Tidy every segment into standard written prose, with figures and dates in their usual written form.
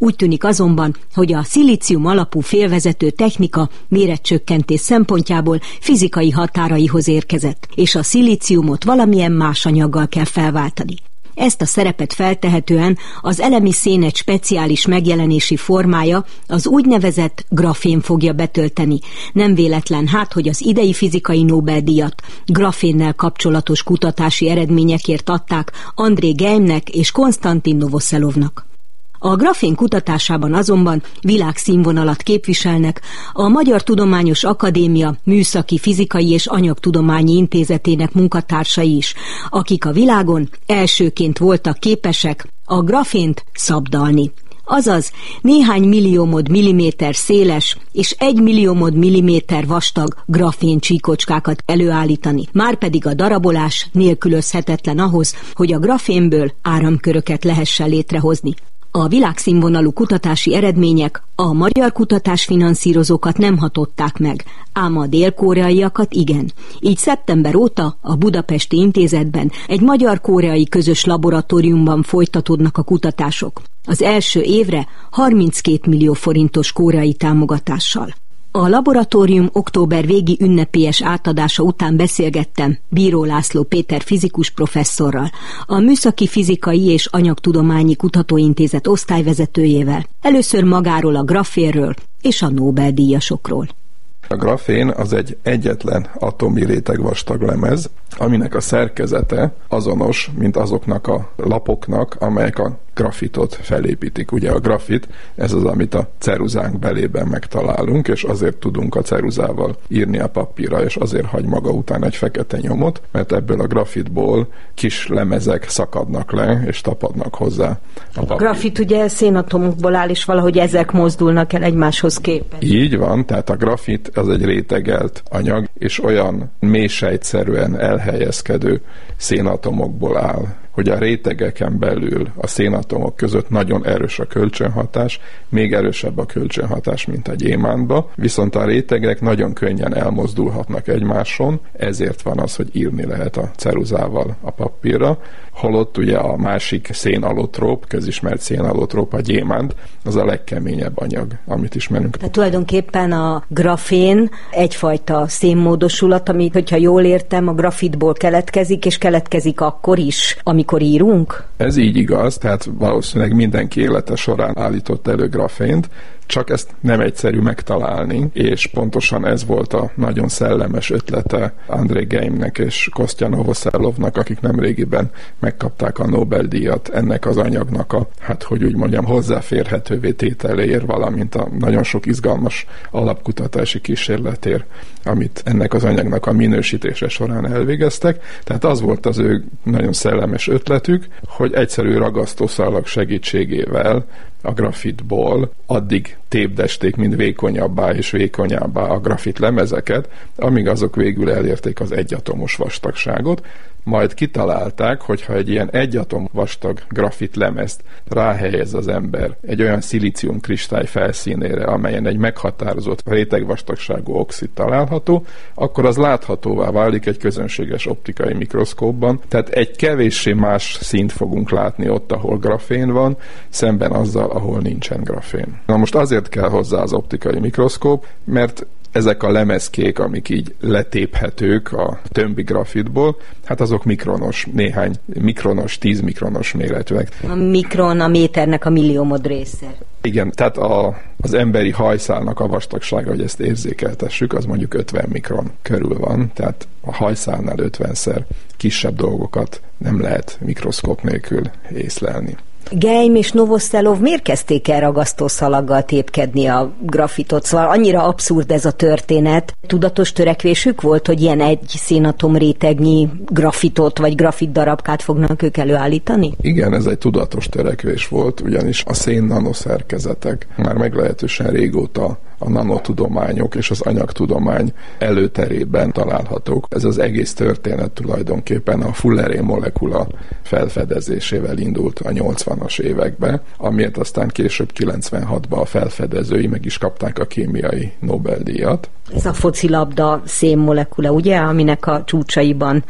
Úgy tűnik azonban, hogy a szilícium alapú félvezető technika méretcsökkentés szempontjából fizikai határaihoz érkezett, és a szilíciumot valamilyen más anyaggal kell felváltani. Ezt a szerepet feltehetően az elemi szén egy speciális megjelenési formája, az úgynevezett grafén fogja betölteni. Nem véletlen hogy az idei fizikai Nobel-díjat grafénnel kapcsolatos kutatási eredményekért adták André Geimnek és Konstantin Novoszelovnak. A grafén kutatásában azonban világszínvonalat képviselnek a Magyar Tudományos Akadémia Műszaki Fizikai és Anyagtudományi Intézetének munkatársai is, akik a világon elsőként voltak képesek a grafént szabdalni. Azaz néhány milliómod milliméter széles és 1 milliómod milliméter vastag grafén csíkocskákat előállítani. Márpedig a darabolás nélkülözhetetlen ahhoz, hogy a grafénből áramköröket lehessen létrehozni. A világszínvonalú kutatási eredmények a magyar kutatásfinanszírozókat nem hatották meg, ám a dél-koreaiakat igen. Így szeptember óta a Budapesti Intézetben egy magyar-koreai közös laboratóriumban folytatódnak a kutatások. Az első évre 32 millió forintos koreai támogatással. A laboratórium október végi ünnepélyes átadása után beszélgettem Bíró László Péter fizikus professzorral, a Műszaki Fizikai és Anyagtudományi Kutatóintézet osztályvezetőjével. Először magáról a grafénről és a Nobel-díjasokról. A grafén az egy egyetlen atomi réteg vastag lemez, aminek a szerkezete azonos, mint azoknak a lapoknak, amelyek a grafitot felépítik. Ugye a grafit, ez az, amit a ceruzánk belében megtalálunk, és azért tudunk a ceruzával írni a papírra, és azért hagy maga után egy fekete nyomot, mert ebből a grafitból kis lemezek szakadnak le, és tapadnak hozzá a papír. A grafit ugye szénatomokból áll, és valahogy ezek mozdulnak el egymáshoz képest. Így van, tehát a grafit az egy rétegelt anyag, és olyan mélysejtszerűen elhelyezkedő szénatomokból áll, hogy a rétegeken belül a szénatomok között nagyon erős a kölcsönhatás, még erősebb a kölcsönhatás, mint a gyémántba, viszont a rétegek nagyon könnyen elmozdulhatnak egymáson, ezért van az, hogy írni lehet a ceruzával a papírra, holott ugye a másik szénallotróp, közismert szénallotróp, a gyémánt, az a legkeményebb anyag, amit ismerünk. Tehát tulajdonképpen a grafén egyfajta szénmódosulat, ami, hogyha jól értem, a grafitból keletkezik, és keletkezik akkor is, amikor írunk? Ez így igaz, tehát valószínűleg mindenki élete során állított elő grafént, csak ezt nem egyszerű megtalálni, és pontosan ez volt a nagyon szellemes ötlete André Geimnek és Kostya Novoszelovnak, akik nemrégiben megkapták a Nobel-díjat ennek az anyagnak a, hogy úgy mondjam, hozzáférhetővé tételéért, valamint a nagyon sok izgalmas alapkutatási kísérletért, amit ennek az anyagnak a minősítése során elvégeztek. Tehát az volt az ő nagyon szellemes ötletük, hogy egyszerű ragasztószalag segítségével a grafitból addig tépdesték, mint vékonyabbá és vékonyabbá a grafit lemezeket, amíg azok végül elérték az egyatomos vastagságot, majd kitalálták, hogyha egy ilyen egyatom vastag grafit lemezt ráhelyez az ember egy olyan szilícium kristály felszínére, amelyen egy meghatározott rétegvastagságú oxid található, akkor az láthatóvá válik egy közönséges optikai mikroszkópban, tehát egy kevéssé más színt fogunk látni ott, ahol grafén van, szemben azzal, ahol nincsen grafén. Na most azért kell hozzá az optikai mikroszkóp, mert ezek a lemezkék, amik így letéphetők a tömbi grafitból, azok mikronos, néhány mikronos, 10 mikronos méretűek. A mikron a méternek a milliómod része. Igen, tehát az emberi hajszálnak a vastagsága, hogy ezt érzékeltessük, az mondjuk 50 mikron körül van, tehát a hajszálnál 50-szer kisebb dolgokat nem lehet mikroszkóp nélkül észlelni. Geim és Novoszelov miért kezdték el ragasztószalaggal tépkedni a grafitot? Szóval annyira abszurd ez a történet. Tudatos törekvésük volt, hogy ilyen egy szénatom rétegnyi grafitot vagy grafit darabkát fognak ők előállítani? Igen, ez egy tudatos törekvés volt, ugyanis a szén nanoszerkezetek már meglehetősen régóta a nanotudományok és az anyagtudomány előterében találhatók. Ez az egész történet tulajdonképpen a Fulleré molekula felfedezésével indult a 80-as években, amiért aztán később 96-ban a felfedezői meg is kapták a kémiai Nobel-díjat. Ez a focilabda szénmolekula, ugye, aminek a csúcsaiban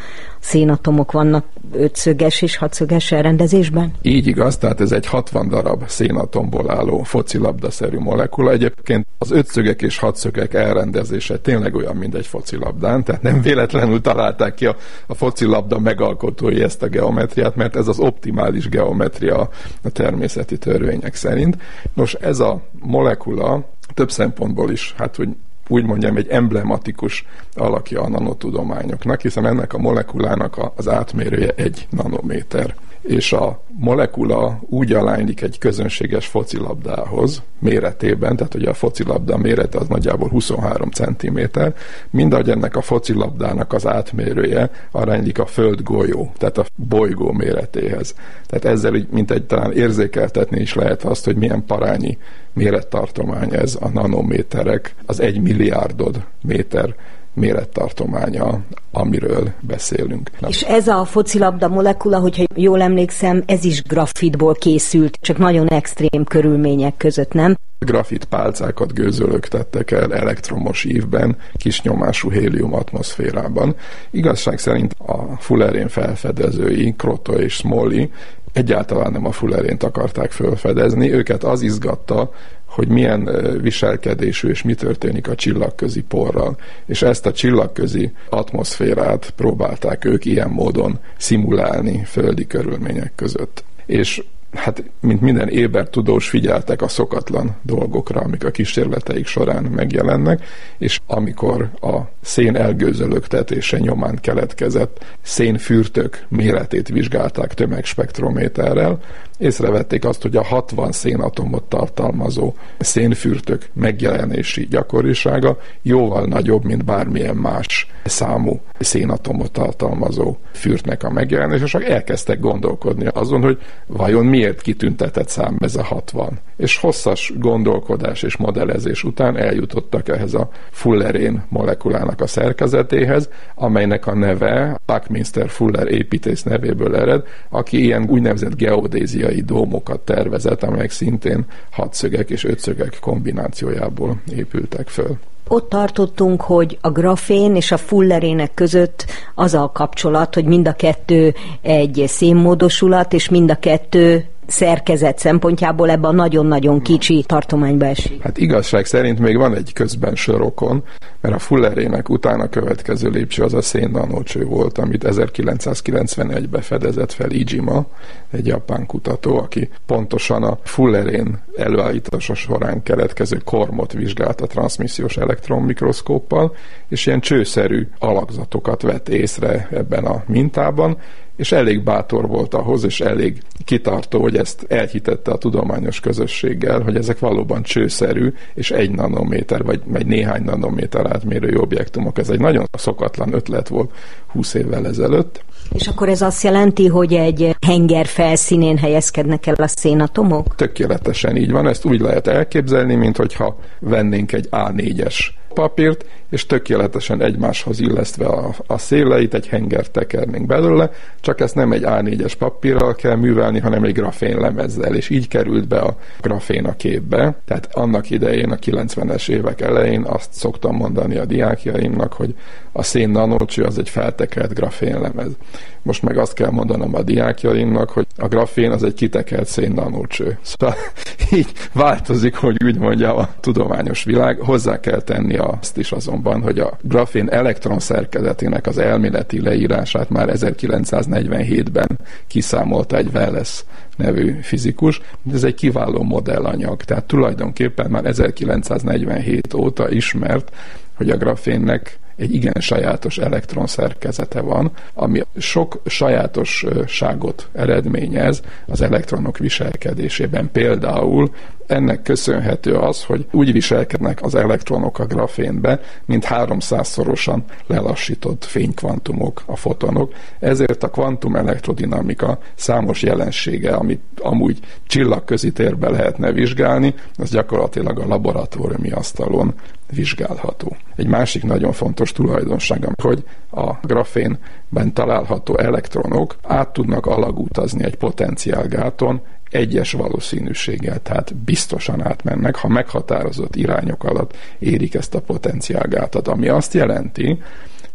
szénatomok vannak ötszöges és hatszöges elrendezésben? Így igaz, tehát ez egy 60 darab szénatomból álló focilabdaszerű molekula. Egyébként az ötszögek és hatszögek elrendezése tényleg olyan, mint egy focilabdán, tehát nem véletlenül találták ki a focilabda megalkotói ezt a geometriát, mert ez az optimális geometria a természeti törvények szerint. Nos, ez a molekula több szempontból is, hát hogy úgy mondjam, egy emblematikus alakja a nanotudományoknak, hiszen ennek a molekulának az átmérője 1 nanométer. És a molekula úgy alánylik egy közönséges focilabdához méretében, tehát ugye a focilabda mérete az nagyjából 23 cm, mindahogy ennek a focilabdának az átmérője aránylik a földgolyó, tehát a bolygó méretéhez. Tehát ezzel így, mint egy talán érzékeltetni is lehet azt, hogy milyen parányi mérettartomány ez a nanométerek, az 1 milliárdod méter mérettartománya, amiről beszélünk. És ez a focilabda molekula, hogyha jól emlékszem, ez is grafitból készült, csak nagyon extrém körülmények között, nem? Grafit pálcákat gőzölögtettek el elektromos ívben, kis nyomású hélium atmoszférában. Igazság szerint a fullerén felfedezői, Kroto és Smalley egyáltalán nem a fullerént akarták felfedezni, őket az izgatta, hogy milyen viselkedésű és mi történik a csillagközi porral. És ezt a csillagközi atmoszférát próbálták ők ilyen módon szimulálni földi körülmények között. És hát, mint minden éber tudós, figyeltek a szokatlan dolgokra, amik a kísérleteik során megjelennek, és amikor a szén elgőzölögtetése nyomán keletkezett szénfürtök méretét vizsgálták tömegspektrométerrel, észrevették azt, hogy a 60 szénatomot tartalmazó szénfürtök megjelenési gyakorisága jóval nagyobb, mint bármilyen más számú szénatomot tartalmazó fürtnek a megjelenése, és csak elkezdtek gondolkodni azon, hogy vajon miért kitüntetett szám ez a 60. És hosszas gondolkodás és modellezés után eljutottak ehhez a fullerén molekulának a szerkezetéhez, amelynek a neve Buckminster Fuller építész nevéből ered, aki ilyen úgynevezett geodéziai dómokat tervezett, amelyek szintén hatszögek és ötszögek kombinációjából épültek föl. Ott tartottunk, hogy a grafén és a fullerének között az a kapcsolat, hogy mind a kettő egy szénmódosulat, és mind a kettő szerkezet szempontjából ebben a nagyon-nagyon kicsi tartományba esik. Hát igazság szerint még van egy közben sorokon, mert a fullerének utána következő lépcső az a szénnanócső volt, amit 1991-ben fedezett fel Iijima, egy japán kutató, aki pontosan a fullerén előállítása során keletkező kormot vizsgálta transzmissziós elektronmikroszkóppal, és ilyen csőszerű alakzatokat vett észre ebben a mintában, és elég bátor volt ahhoz, és elég kitartó, hogy ezt elhitette a tudományos közösséggel, hogy ezek valóban csőszerű, és 1 nanométer, vagy néhány nanométer átmérőjű objektumok. Ez egy nagyon szokatlan ötlet volt 20 évvel ezelőtt. És akkor ez azt jelenti, hogy egy henger felszínén helyezkednek el a szénatomok? Tökéletesen így van, ezt úgy lehet elképzelni, mint hogyha vennénk egy A4-es papírt, és tökéletesen egymáshoz illesztve a széleit, egy hengert tekernénk belőle, csak ezt nem egy A4-es papírral kell művelni, hanem egy grafénlemezzel, és így került be a grafén a képbe. Tehát annak idején, a 90-es évek elején azt szoktam mondani a diákjaimnak, hogy a szén nanócső az egy feltekert grafénlemez. Most meg azt kell mondanom a diákjaimnak, hogy a grafén az egy kitekert szén nanócső. Szóval így változik, hogy úgy mondjam, a tudományos világ. Hozzá kell tenni azt is azonban, hogy a grafén elektron szerkezetének az elméleti leírását már 1947-ben kiszámolta egy Wallace nevű fizikus. Ez egy kiváló modellanyag, tehát tulajdonképpen már 1947 óta ismert, hogy a grafénnek egy igen sajátos elektronszerkezete van, ami sok sajátosságot eredményez az elektronok viselkedésében. Például ennek köszönhető az, hogy úgy viselkednek az elektronok a grafénbe, mint 300-szorosan lelassított fénykvantumok, a fotonok. Ezért a kvantum-elektrodinamika számos jelensége, amit amúgy csillagközi térben lehetne vizsgálni, az gyakorlatilag a laboratóriumi asztalon vizsgálható. Egy másik nagyon fontos tulajdonsága, hogy a grafénben található elektronok át tudnak alagutazni egy potenciálgáton egyes valószínűséggel, tehát biztosan átmennek, ha meghatározott irányok alatt érik ezt a potenciálgátat, ami azt jelenti,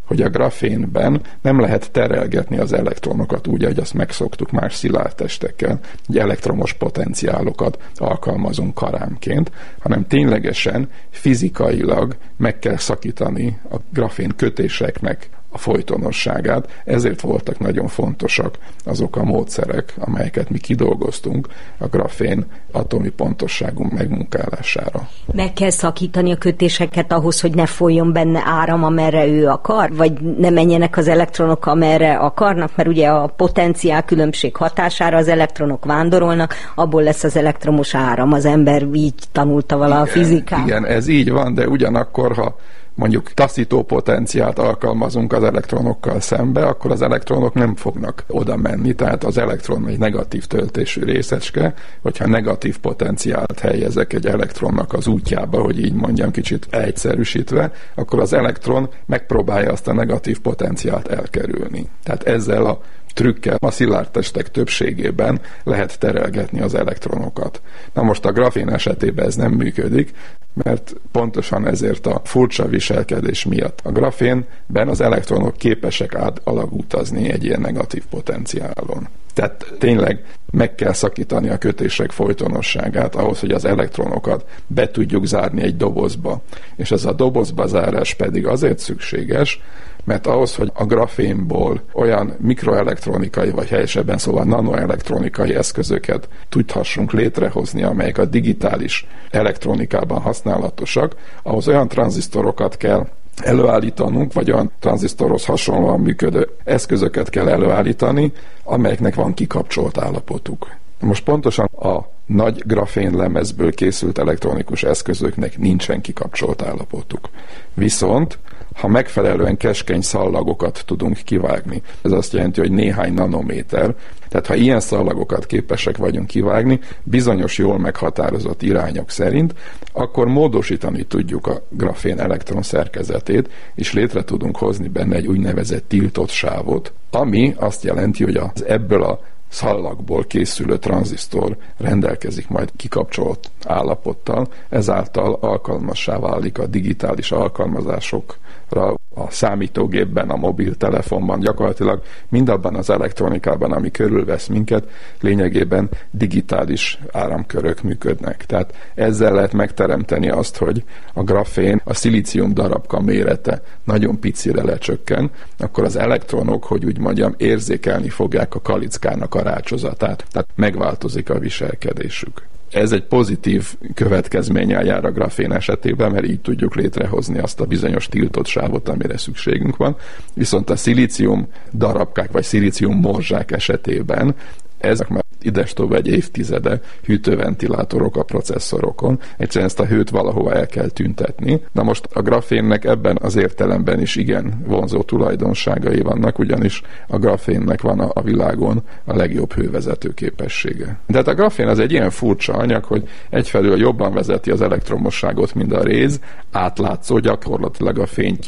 hogy a grafénben nem lehet terelgetni az elektronokat úgy, ahogy azt megszoktuk más szilárd testekkel, hogy elektromos potenciálokat alkalmazunk karámként, hanem ténylegesen fizikailag meg kell szakítani a grafén kötéseknek a folytonosságát, ezért voltak nagyon fontosak azok a módszerek, amelyeket mi kidolgoztunk a grafén atomi pontosságú megmunkálására. Meg kell szakítani a kötéseket ahhoz, hogy ne folyjon benne áram, amerre ő akar, vagy ne menjenek az elektronok, amerre akarnak, mert ugye a potenciál különbség hatására az elektronok vándorolnak, abból lesz az elektromos áram, az ember így tanulta vala a fizikát. Igen, ez így van, de ugyanakkor, ha mondjuk taszító potenciált alkalmazunk az elektronokkal szembe, akkor az elektronok nem fognak oda menni, tehát az elektron egy negatív töltésű részecske, hogyha negatív potenciált helyezek egy elektronnak az útjába, hogy így mondjam kicsit egyszerűsítve, akkor az elektron megpróbálja azt a negatív potenciált elkerülni. Tehát ezzel a trükkel a szilárd testek többségében lehet terelgetni az elektronokat. Na most a grafén esetében ez nem működik, mert pontosan ezért a furcsa viselkedés miatt. A grafénben az elektronok képesek alagutazni egy ilyen negatív potenciálon. Tehát tényleg meg kell szakítani a kötések folytonosságát ahhoz, hogy az elektronokat be tudjuk zárni egy dobozba. És ez a dobozba zárás pedig azért szükséges, mert ahhoz, hogy a grafénból olyan mikroelektronikai, vagy helyesebben szóval nanoelektronikai eszközöket tudhassunk létrehozni, amelyek a digitális elektronikában használatosak, ahhoz olyan tranzisztorokat kell előállítanunk, vagy olyan tranzisztorhoz hasonlóan működő eszközöket kell előállítani, amelyeknek van kikapcsolt állapotuk. Most pontosan a nagy grafénlemezből készült elektronikus eszközöknek nincsen kikapcsolt állapotuk. Viszont ha megfelelően keskeny szallagokat tudunk kivágni, ez azt jelenti, hogy néhány nanométer, tehát ha ilyen szallagokat képesek vagyunk kivágni, bizonyos jól meghatározott irányok szerint, akkor módosítani tudjuk a grafén elektron szerkezetét, és létre tudunk hozni benne egy úgynevezett tiltott sávot, ami azt jelenti, hogy az ebből a szallagból készülő tranzisztor rendelkezik majd kikapcsolt állapottal, ezáltal alkalmassá válik a digitális alkalmazásokra, a számítógépben, a mobiltelefonban, gyakorlatilag mindabban az elektronikában, ami körülvesz minket, lényegében digitális áramkörök működnek. Tehát ezzel lehet megteremteni azt, hogy a grafén, a szilícium darabka mérete nagyon picire lecsökken, akkor az elektronok, hogy úgy mondjam, érzékelni fogják a kalickának a rácsozatát, tehát megváltozik a viselkedésük. Ez egy pozitív következménnyel jár a grafén esetében, mert így tudjuk létrehozni azt a bizonyos tiltott sávot, amire szükségünk van. Viszont a szilícium darabkák vagy szilícium morzsák esetében ezek már idestova egy évtizede hűtőventilátorok a processzorokon. Egyszerűen ezt a hőt valahova el kell tüntetni. Na most a grafénnek ebben az értelemben is igen vonzó tulajdonságai vannak, ugyanis a grafénnek van a világon a legjobb hővezető képessége. Tehát a grafén az egy ilyen furcsa anyag, hogy egyfelől jobban vezeti az elektromosságot, mint a réz, átlátszó, gyakorlatilag a fény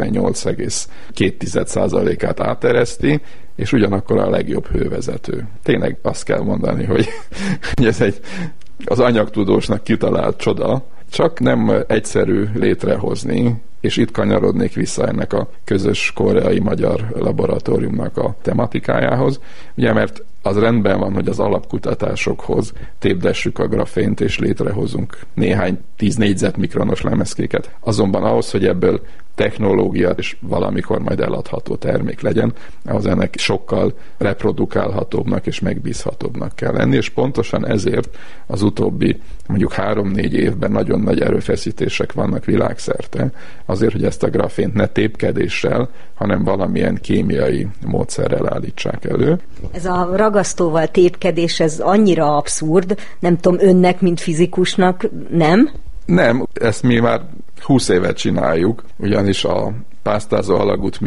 98,2%-át átereszti, és ugyanakkor a legjobb hővezető. Tényleg azt kell mondani, hogy ez az anyagtudósnak kitalált csoda, csak nem egyszerű létrehozni, és itt kanyarodnék vissza ennek a közös koreai-magyar laboratóriumnak a tematikájához, ugye, mert az rendben van, hogy az alapkutatásokhoz tépdessük a grafént, és létrehozunk néhány 10 négyzetmikronos lemezkéket. Azonban ahhoz, hogy ebből technológia és valamikor majd eladható termék legyen, ahhoz ennek sokkal reprodukálhatóbbnak és megbízhatóbbnak kell lenni, és pontosan ezért az utóbbi mondjuk 3-4 évben nagyon nagy erőfeszítések vannak világszerte, azért, hogy ezt a grafént ne tépkedéssel, hanem valamilyen kémiai módszerrel állítsák elő. Ez a ragasztóval tépkedés, ez annyira abszurd, nem tudom, önnek, mint fizikusnak, nem? Nem, ezt mi már 20 évet csináljuk, ugyanis a pásztázó alagút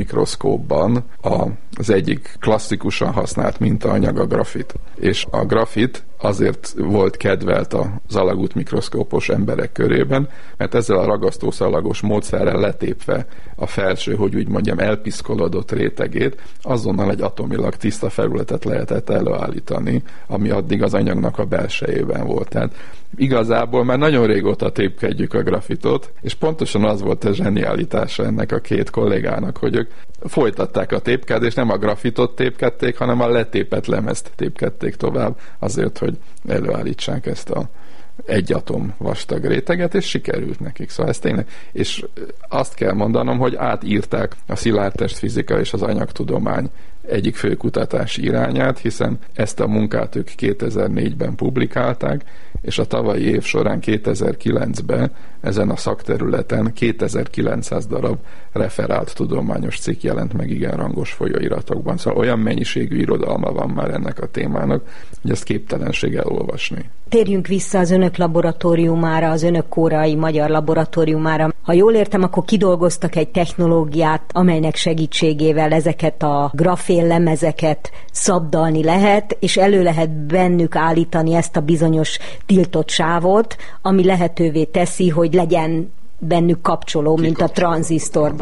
mikroszkópban az egyik klasszikusan használt mintaanyag a grafit. És a grafit azért volt kedvelt az alagút mikroszkópos emberek körében, mert ezzel a ragasztószalagos módszerrel letépve a felső, hogy úgy mondjam, elpiszkolódott rétegét, azonnal egy atomilag tiszta felületet lehetett előállítani, ami addig az anyagnak a belsejében volt. Tehát igazából már nagyon régóta tépkedjük a grafitot, és pontosan az volt a zsenialitása ennek a két kollégának, hogy ők folytatták a tépkedést, nem a grafitot tépkedték, hanem a letépett lemezt tépkedték tovább, azért, hogy előállítsák ezt a egy atom vastag réteget, és sikerült nekik. Szóval ez tényleg, és azt kell mondanom, hogy átírták a szilárdtestfizika és az anyagtudomány egyik fő kutatási irányát, hiszen ezt a munkát ők 2004-ben publikálták, és a tavalyi év során 2009-ben ezen a szakterületen 2900 darab referált tudományos cikk jelent meg igen rangos folyóiratokban. Szóval olyan mennyiségű irodalma van már ennek a témának, hogy ezt képtelenség elolvasni. Térjünk vissza az önök laboratóriumára, az önök koreai magyar laboratóriumára. Ha jól értem, akkor kidolgoztak egy technológiát, amelynek segítségével ezeket a grafén lemezeket szabdalni lehet, és elő lehet bennük állítani ezt a bizonyos tiltott sávot, ami lehetővé teszi, hogy legyen bennük kapcsoló, mint a tranzisztorban.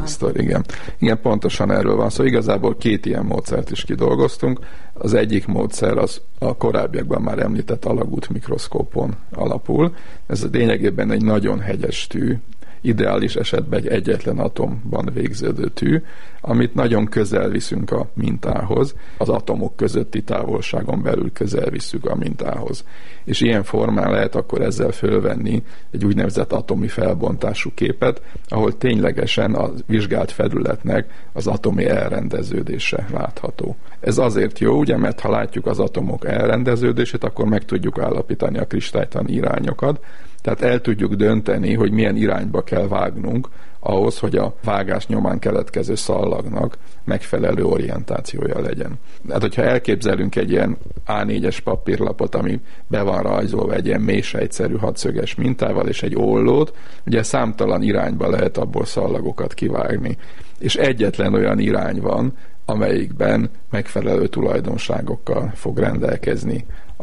Igen, pontosan erről van szó. Szóval igazából két ilyen módszert is kidolgoztunk. Az egyik módszer az a korábbiakban már említett alagút mikroszkópon alapul. Ez lényegében egy nagyon hegyes tű, ideális esetben egy egyetlen atomban végződő tű, amit nagyon közel viszünk a mintához, az atomok közötti távolságon belül közel visszük a mintához. És ilyen formán lehet akkor ezzel fölvenni egy úgynevezett atomi felbontású képet, ahol ténylegesen a vizsgált felületnek az atomi elrendeződése látható. Ez azért jó, ugye, mert ha látjuk az atomok elrendeződését, akkor meg tudjuk állapítani a kristálytani irányokat, tehát el tudjuk dönteni, hogy milyen irányba kell vágnunk ahhoz, hogy a vágás nyomán keletkező szallagnak megfelelő orientációja legyen. Hát, hogyha elképzelünk egy ilyen A4-es papírlapot, ami be van rajzolva egy ilyen mélysejtszerű hatszöges mintával, és egy ollót, ugye számtalan irányba lehet abból szallagokat kivágni. És egyetlen olyan irány van, amelyikben megfelelő tulajdonságokkal fog rendelkezni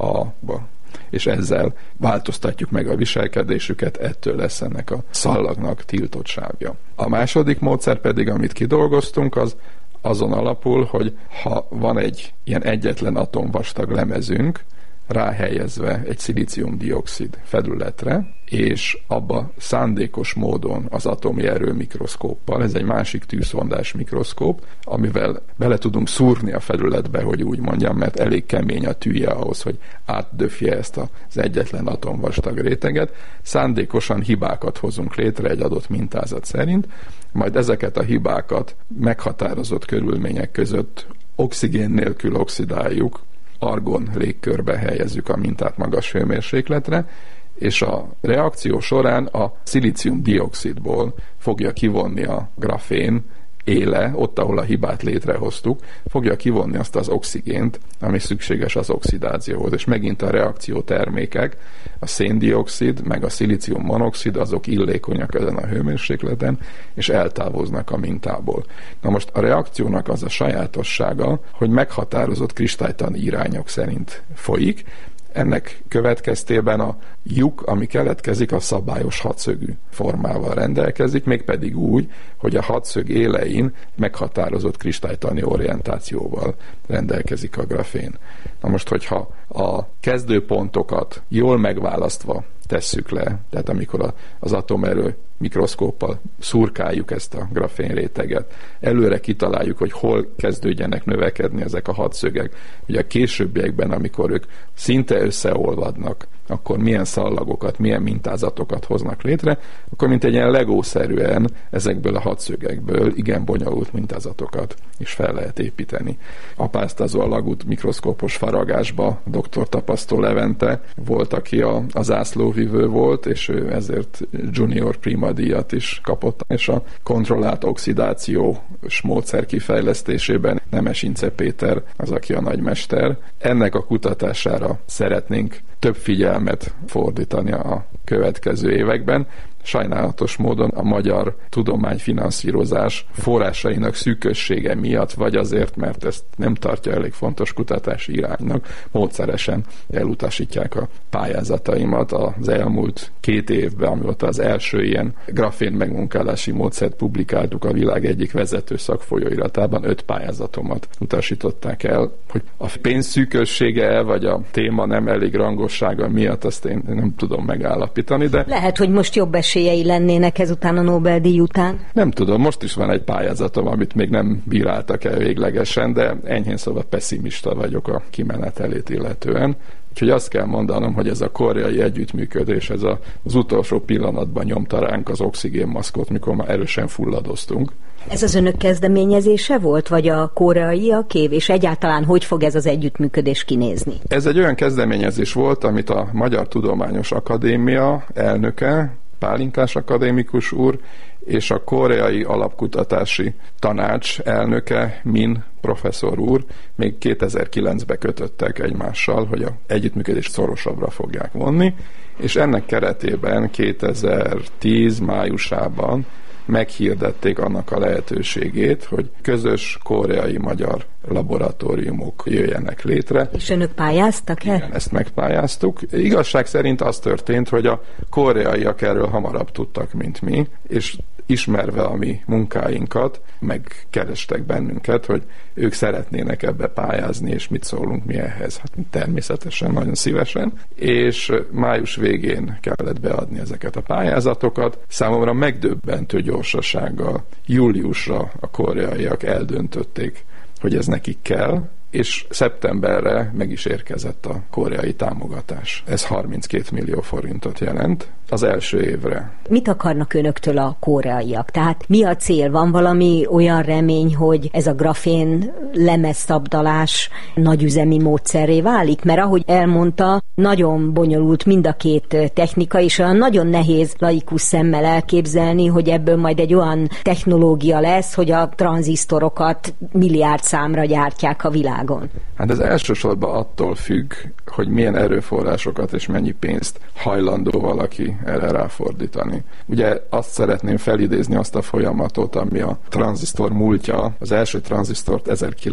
és ezzel változtatjuk meg a viselkedésüket, ettől lesz ennek a szallagnak tiltott sávja. A második módszer pedig, amit kidolgoztunk, az azon alapul, hogy ha van egy ilyen egyetlen atomvastag lemezünk, ráhelyezve egy szilícium-dioxid felületre, és abba szándékos módon az atomi erőmikroszkóppal, ez egy másik tűzszondás mikroszkóp, amivel bele tudunk szúrni a felületbe, hogy úgy mondjam, mert elég kemény a tűje ahhoz, hogy átdöfje ezt az egyetlen atomvastag réteget, szándékosan hibákat hozunk létre egy adott mintázat szerint, majd ezeket a hibákat meghatározott körülmények között oxigén nélkül oxidáljuk, argon légkörbe helyezzük a mintát magas hőmérsékletre, és a reakció során a szilícium-dioxidból fogja kivonni a grafén éle, ott, ahol a hibát létrehoztuk, fogja kivonni azt az oxigént, ami szükséges az oxidációhoz. És megint a reakció termékek, a széndioxid, meg a szilícium-monoxid, azok illékonyak ezen a hőmérsékleten, és eltávoznak a mintából. Na most a reakciónak az a sajátossága, hogy meghatározott kristálytani irányok szerint folyik. Ennek következtében a lyuk, ami keletkezik, a szabályos hatszögű formával rendelkezik, mégpedig úgy, hogy a hatszög élein meghatározott kristálytani orientációval rendelkezik a grafén. Na most, hogyha a kezdőpontokat jól megválasztva tesszük le, tehát amikor az atomerő mikroszkóppal szurkáljuk ezt a grafénréteget, előre kitaláljuk, hogy hol kezdődjenek növekedni ezek a hatszögek. Ugye a későbbiekben, amikor ők szinte összeolvadnak, akkor milyen szallagokat, milyen mintázatokat hoznak létre, akkor mint egy ilyen legószerűen ezekből a hatszögekből igen bonyolult mintázatokat is fel lehet építeni. Apáztazó alagút mikroszkópos faragásba dr. Tapasztó Levente volt, aki a zászlóvivő volt, és ő ezért junior prima díjat is kapott, és a kontrollált oxidációs módszer kifejlesztésében Nemes Ince Péter az, aki a nagymester. Ennek a kutatására szeretnénk több figyelmet fordítani a következő években, sajnálatos módon a magyar tudományfinanszírozás forrásainak szűkössége miatt, vagy azért, mert ezt nem tartja elég fontos kutatási iránynak, módszeresen elutasítják a pályázataimat. Az elmúlt 2 évben, amióta az első ilyen grafén megmunkálási módszert publikáltuk a világ egyik vezető szakfolyóiratában, 5 pályázatomat utasították el. Hogy a pénz szűkössége vagy a téma nem elég rangossága miatt, azt én nem tudom megállapítani, de... Lehet, hogy most jobb esélyei lennének ezután a Nobel-díj után? Nem tudom, most is van egy pályázatom, amit még nem bíráltak el véglegesen, de enyhén szóval pessimista vagyok a kimenetelét illetően. Úgyhogy azt kell mondanom, hogy ez a koreai együttműködés, ez az utolsó pillanatban nyomta ránk az oxigénmaszkot, mikor már erősen fulladoztunk. Ez az önök kezdeményezése volt, vagy a koreaiaké, és egyáltalán hogy fog ez az együttműködés kinézni? Ez egy olyan kezdeményezés volt, amit a Magyar Tudományos Akadémia elnöke, Pálinkás akadémikus úr, és a Koreai Alapkutatási Tanács elnöke, Min professzor úr még 2009-ben kötöttek egymással, hogy az együttműködést szorosabbra fogják vonni, és ennek keretében 2010 májusában meghirdették annak a lehetőségét, hogy közös koreai-magyar laboratóriumok jöjjenek létre. És önök pályáztak el? Igen, ezt megpályáztuk. Igazság szerint az történt, hogy a koreaiak erről hamarabb tudtak, mint mi, és ismerve a mi munkáinkat, megkerestek bennünket, hogy ők szeretnének ebbe pályázni, és mit szólunk mi ehhez. Hát természetesen, nagyon szívesen. És május végén kellett beadni ezeket a pályázatokat. Számomra megdöbbentő gyorsasággal júliusra a koreaiak eldöntötték, hogy ez nekik kell, és szeptemberre meg is érkezett a koreai támogatás. Ez 32 millió forintot jelent az első évre. Mit akarnak önöktől a koreaiak? Tehát mi a cél? Van valami olyan remény, hogy ez a grafén lemezszabdalás nagyüzemi módszerré válik? Mert ahogy elmondta, nagyon bonyolult mind a két technika, és olyan nagyon nehéz laikus szemmel elképzelni, hogy ebből majd egy olyan technológia lesz, hogy a tranzisztorokat milliárd számra gyártják a világon. Hát ez elsősorban attól függ, hogy milyen erőforrásokat és mennyi pénzt hajlandó valaki erre ráfordítani. Ugye azt szeretném felidézni azt a folyamatot, ami a tranzisztor múltja. Az első tranzisztort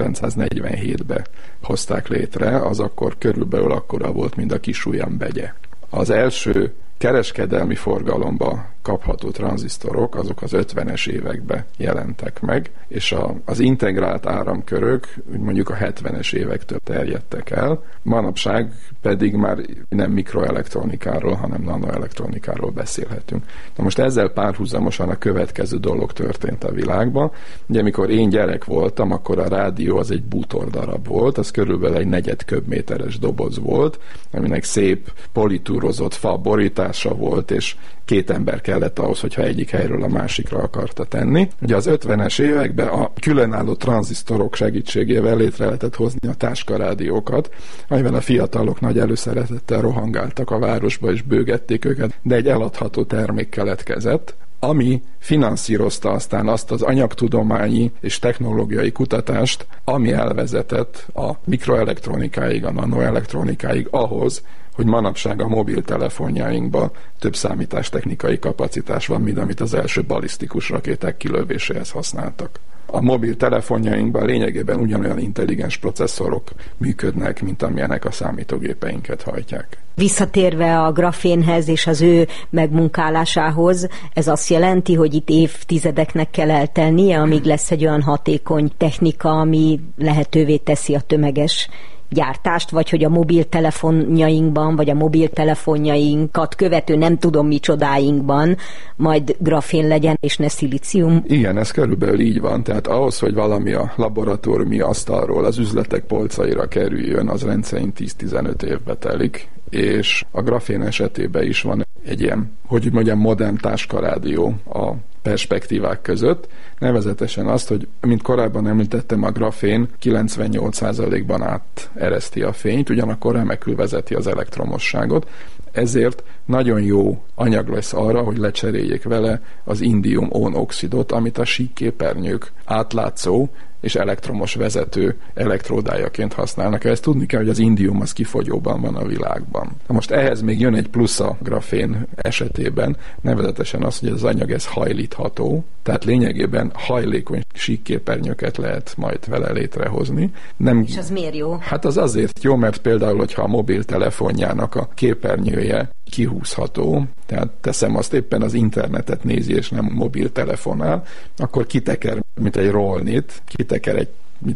1947-ben hozták létre, az akkor körülbelül akkora volt, mint a Kisujjan begye. Az első kereskedelmi forgalomba kapható tranzisztorok, azok az 50-es években jelentek meg, és az integrált áramkörök mondjuk a 70-es évektől terjedtek el, manapság pedig már nem mikroelektronikáról, hanem nanoelektronikáról beszélhetünk. Na most ezzel párhuzamosan a következő dolog történt a világban. Ugye amikor én gyerek voltam, akkor a rádió az egy bútordarab volt, az körülbelül egy 4 köbméteres doboz volt, aminek szép politúrozott fa borítása volt, és 2 ember kellett ahhoz, hogyha egyik helyről a másikra akarta tenni. Ugye az 50-es években a különálló tranzisztorok segítségével létre lehetett hozni a táskarádiókat, amivel a fiatalok nagy előszeretettel rohangáltak a városba és bőgették őket, de egy eladható termék keletkezett, ami finanszírozta aztán azt az anyagtudományi és technológiai kutatást, ami elvezetett a mikroelektronikáig, a nanoelektronikáig ahhoz, hogy manapság a mobiltelefonjainkban több számítástechnikai kapacitás van, mint amit az első balisztikus rakéták kilövéséhez használtak. A mobiltelefonjainkban lényegében ugyanolyan intelligens processzorok működnek, mint amilyenek a számítógépeinket hajtják. Visszatérve a grafénhez és az ő megmunkálásához, ez azt jelenti, hogy itt évtizedeknek kell eltelnie, amíg lesz egy olyan hatékony technika, ami lehetővé teszi a tömeges gyártást, vagy hogy a mobiltelefonjainkban, vagy a mobiltelefonjainkat követő nem tudom micsodáinkban majd grafén legyen, és ne szilícium? Igen, ez körülbelül így van. Tehát ahhoz, hogy valami a laboratóriumi asztalról az üzletek polcaira kerüljön, az rendszerint 10-15 évbe telik, és a grafén esetében is van egy ilyen, hogy mondjam, modern táskarádió a perspektívák között, nevezetesen azt, hogy, mint korábban említettem, a grafén 98%-ban átereszti a fényt, ugyanakkor remekül vezeti az elektromosságot, ezért nagyon jó anyag lesz arra, hogy lecseréljék vele az indium-on-oxidot, amit a síkképernyők átlátszó és elektromos vezető elektródájaként használnak. Ezt tudni kell, hogy az indium az kifogyóban van a világban. Na most ehhez még jön egy plusz a grafén esetében, nevezetesen az, hogy az anyag ez hajlítható, tehát lényegében hajlékony síkképernyőket lehet majd vele létrehozni. És az miért jó? Hát az azért jó, mert például, hogyha a mobiltelefonjának a képernyője kihúzható, tehát teszem azt éppen az internetet nézi, és nem mobiltelefonál, akkor kiteker, mint egy rollnit, kiteker egy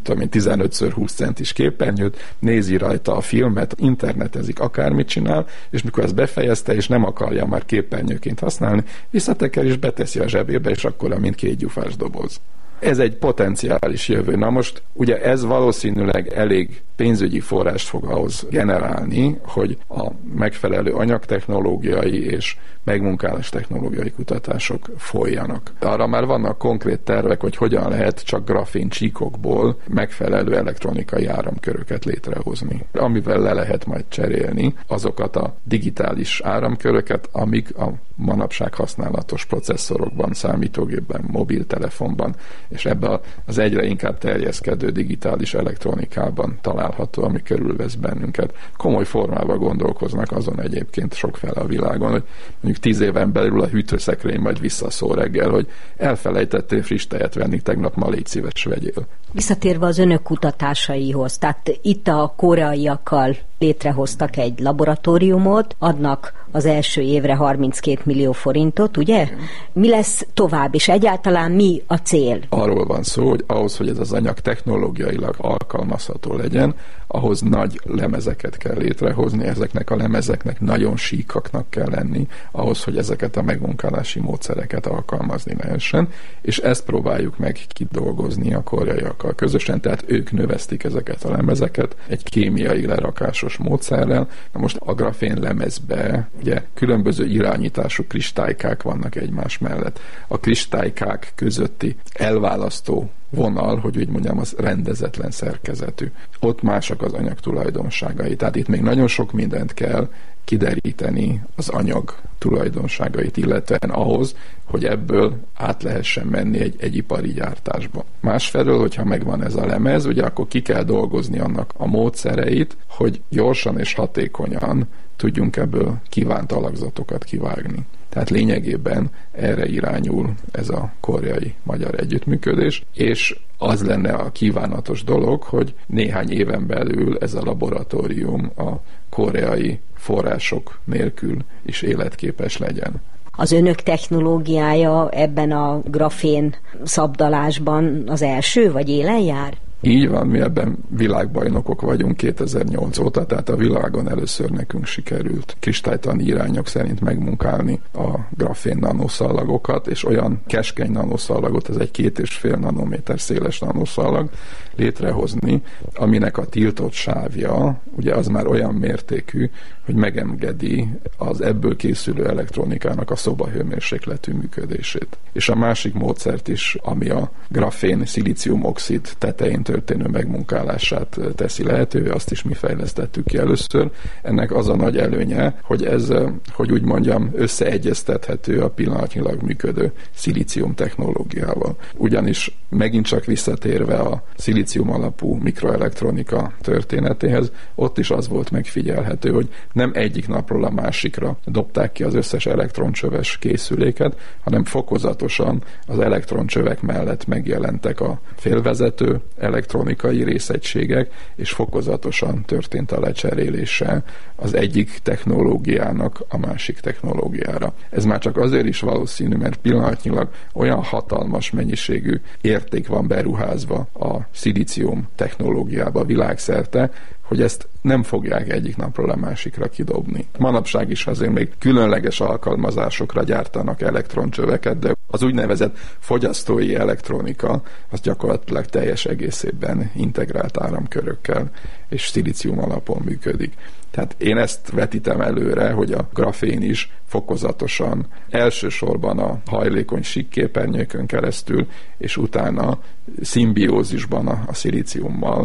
15x20 centis képernyőt, nézi rajta a filmet, internetezik, akármit csinál, és mikor ezt befejezte, és nem akarja már képernyőként használni, visszateker és beteszi a zsebébe, és akkor mint 2 gyufás doboz. Ez egy potenciális jövő. Na most ugye ez valószínűleg elég pénzügyi forrást fog ahhoz generálni, hogy a megfelelő anyagtechnológiai és megmunkálás technológiai kutatások folyjanak. Arra már vannak konkrét tervek, hogy hogyan lehet csak grafén csíkokból megfelelő elektronikai áramköröket létrehozni, amivel le lehet majd cserélni azokat a digitális áramköröket, amik a manapság használatos processzorokban, számítógépben, mobiltelefonban, és ebben az egyre inkább terjeszkedő digitális elektronikában található, ami körülvesz bennünket. Komoly formában gondolkoznak azon egyébként sokfele a világon, hogy mondjuk 10 éven belül a hűtőszekrény majd visszaszól reggel, hogy elfelejtettél friss tejet venni tegnap, ma légy szíves, vegyél. Visszatérve az önök kutatásaihoz, tehát itt a koreaiakkal létrehoztak egy laboratóriumot, adnak az első évre 32 millió forintot, ugye? Mi lesz tovább, és egyáltalán mi a cél? Arról van szó, hogy ahhoz, hogy ez az anyag technológiailag alkalmazható legyen, ahhoz nagy lemezeket kell létrehozni, ezeknek a lemezeknek nagyon síkaknak kell lenni, ahhoz, hogy ezeket a megmunkálási módszereket alkalmazni lehessen, és ezt próbáljuk meg kidolgozni a koreaiakkal közösen, tehát ők növesztik ezeket a lemezeket egy kémiai lerakásos módszerrel. Na most a grafén lemezbe ugye különböző irányítású kristálykák vannak egymás mellett. A kristálykák közötti elválasztó vonal, hogy úgy mondjam, az rendezetlen szerkezetű. Ott másak az anyag tulajdonságai. Tehát itt még nagyon sok mindent kell kideríteni az anyag tulajdonságait, illetően ahhoz, hogy ebből át lehessen menni egy ipari gyártásba. Másfelől, hogyha megvan ez a lemez, ugye akkor ki kell dolgozni annak a módszereit, hogy gyorsan és hatékonyan tudjunk ebből kívánt alakzatokat kivágni. Tehát lényegében erre irányul ez a koreai-magyar együttműködés, és az lenne a kívánatos dolog, hogy néhány éven belül ez a laboratórium a koreai források nélkül is életképes legyen. Az önök technológiája ebben a grafén szabdalásban az első, vagy élen jár? Így van, mi ebben világbajnokok vagyunk 2008 óta, tehát a világon először nekünk sikerült kristálytani irányok szerint megmunkálni a grafén nanoszalagokat, és olyan keskeny nanoszalagot, ez egy 2,5 nanométer széles nanoszallag létrehozni, aminek a tiltott sávja, ugye az már olyan mértékű, hogy megengedi az ebből készülő elektronikának a szobahőmérsékletű működését. És a másik módszert is, ami a grafén szilíciumoxid tetején történő megmunkálását teszi lehetővé, azt is mi fejlesztettük ki először. Ennek az a nagy előnye, hogy ez, hogy úgy mondjam, összeegyeztethető a pillanatnyilag működő szilícium technológiával. Ugyanis megint csak visszatérve a szilícium alapú mikroelektronika történetéhez, ott is az volt megfigyelhető, hogy nem egyik napról a másikra dobták ki az összes elektroncsöves készüléket, hanem fokozatosan az elektroncsövek mellett megjelentek a félvezető elektronikai részegységek, és fokozatosan történt a lecserélése az egyik technológiának a másik technológiára. Ez már csak azért is valószínű, mert pillanatnyilag olyan hatalmas mennyiségű érték van beruházva a szilícium technológiába világszerte, hogy ezt nem fogják egyik napról a másikra kidobni. Manapság is azért még különleges alkalmazásokra gyártanak elektroncsöveket, de az úgynevezett fogyasztói elektronika az gyakorlatilag teljes egészében integrált áramkörökkel és szilícium alapon működik. Tehát én ezt vetítem előre, hogy a grafén is fokozatosan elsősorban a hajlékony síkképernyőkön keresztül, és utána szimbiózisban a szilíciummal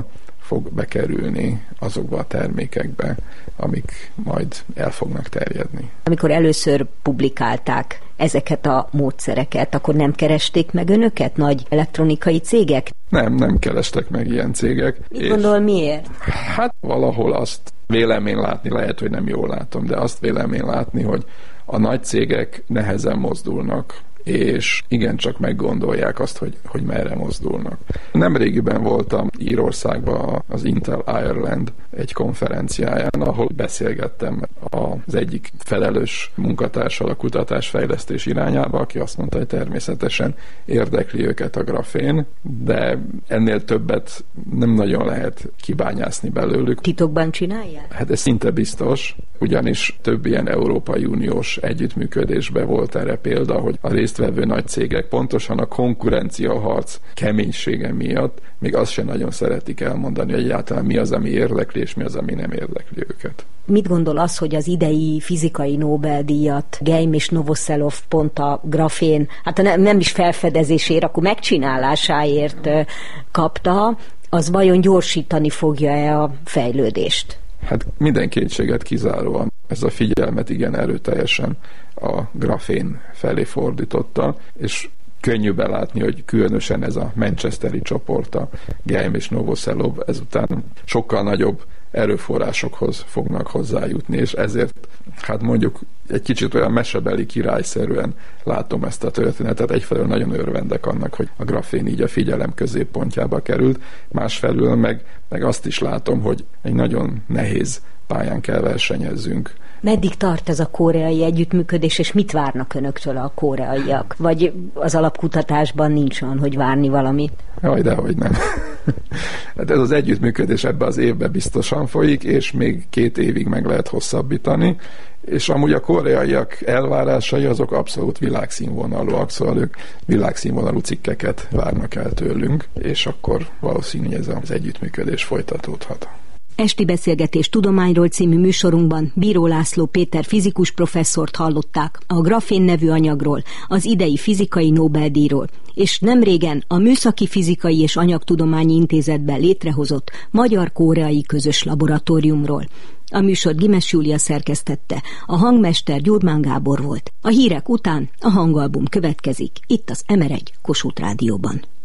fog bekerülni azokba a termékekbe, amik majd el fognak terjedni. Amikor először publikálták ezeket a módszereket, akkor nem keresték meg önöket, nagy elektronikai cégek? Nem kerestek meg ilyen cégek. Mit gondol, miért? Hát valahol azt vélem én látni, lehet, hogy nem jól látom, de azt vélem én látni, hogy a nagy cégek nehezen mozdulnak, és igencsak meggondolják azt, hogy merre mozdulnak. Nemrégiben voltam Írországban az Intel Ireland egy konferenciáján, ahol beszélgettem az egyik felelős munkatársal a kutatásfejlesztés irányába, aki azt mondta, hogy természetesen érdekli őket a grafén, de ennél többet nem nagyon lehet kibányászni belőlük. Titokban csinálják? Hát ez szinte biztos, ugyanis több ilyen Európai Uniós együttműködésben volt erre példa, hogy a résztvevő nagy cégek pontosan a konkurenciaharc keménysége miatt még azt sem nagyon szeretik elmondani, hogy egyáltalán mi az, ami érdekli, és mi az, ami nem érdekli őket. Mit gondol az, hogy az idei fizikai Nobel-díjat Geim és Novoselov pont a grafén, hát nem is felfedezésért, akkor megcsinálásáért kapta, az vajon gyorsítani fogja-e a fejlődést? Hát minden kétséget kizáróan ez a figyelmet igen erőteljesen a grafén felé fordította, és könnyű belátni, hogy különösen ez a manchesteri csoport, a Geim és Novoselov ezután sokkal nagyobb erőforrásokhoz fognak hozzájutni, és ezért hát mondjuk egy kicsit olyan mesebeli királyszerűen látom ezt a történetet. Egyfelől nagyon örvendek annak, hogy a grafén így a figyelem középpontjába került, másfelől meg azt is látom, hogy egy nagyon nehéz pályán kell versenyezzünk. Meddig tart ez a koreai együttműködés, és mit várnak önöktől a koreaiak? Vagy az alapkutatásban nincs olyan, hogy várni valamit? Jaj, dehogy nem. Hát ez az együttműködés ebbe az évben biztosan folyik, és még 2 évig meg lehet hosszabbítani, és amúgy a koreaiak elvárásai azok abszolút világszínvonalúak, szóval ők világszínvonalú cikkeket várnak el tőlünk, és akkor valószínű, ez az együttműködés folytatódhat. Esti beszélgetés tudományról című műsorunkban Bíró László Péter fizikus professzort hallották a grafén nevű anyagról, az idei fizikai Nobel-díjról, és nemrégen a Műszaki Fizikai és Anyagtudományi Intézetben létrehozott magyar-koreai közös laboratóriumról. A műsor Gimes Júlia szerkesztette, a hangmester Gyurmán Gábor volt. A hírek után a hangalbum következik, itt az MR1 Kossuth Rádióban.